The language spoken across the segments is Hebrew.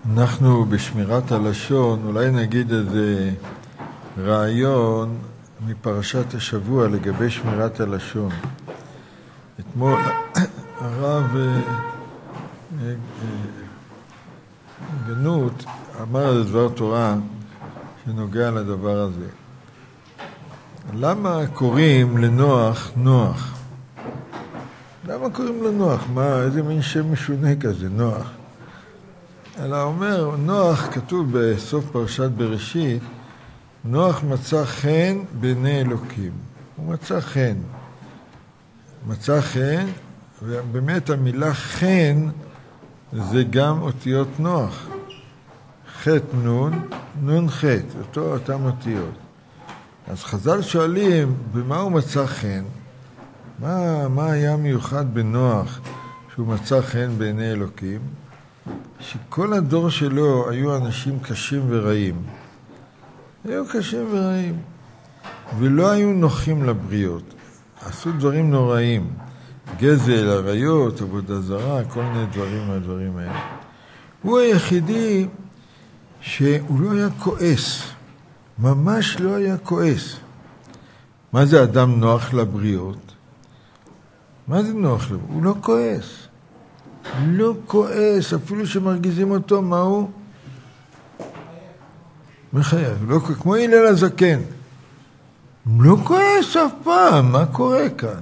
אנחנו בשמירת הלשון, אולי נגיד איזה רעיון מפרשת השבוע לגבי שמירת הלשון. אתמול הרב גנות אמר על דבר תורה שנוגע לדבר הזה. למה קוראים לנוח נוח? למה קוראים לנוח? מה, איזה מין שם משונה כזה, נוח? אלא אומר, נוח, כתוב בסוף פרשת בראשית, נוח מצא חן בעיני אלוקים. הוא מצא חן. מצא חן, ובאמת המילה חן זה גם אותיות נוח. חט נון, נון חט, אותם אותיות. אז חז"ל שואלים, במה הוא מצא חן? מה היה מיוחד בנוח שהוא מצא חן בעיני אלוקים? שכל הדור שלו היו אנשים קשים ורעים. היו קשים ורעים. ולא היו נוחים לבריות. עשו דברים נוראים. גזל, עריות, עבודה זרה, כל מיני דברים מהדברים האלה. הוא היחידי שהוא לא היה כועס. ממש לא היה כועס. מה זה אדם נוח לבריות? מה זה נוח לבריות? הוא לא כועס. לא כועס, אפילו שמרגיזים אותו, מה הוא? מחייב, לא, כמו הלל הזקן. לא כועס אף פעם, מה קורה כאן?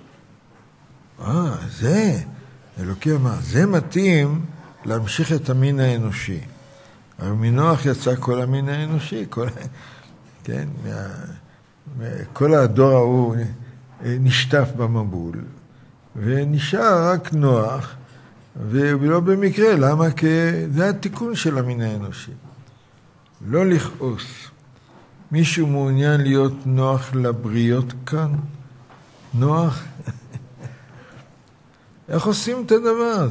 זה, אלוקי אמר, זה מתאים להמשיך את המין האנושי. אבל מנוח יצא כל המין האנושי, כל הדור ההוא נשטף במבול, ונשאר רק נוח, ולא במקרה, למה? כי זה התיקון של המין האנושי. לא לכעוס. מישהו מעוניין להיות נוח לבריות כאן? נוח? איך עושים את הדבר הזה?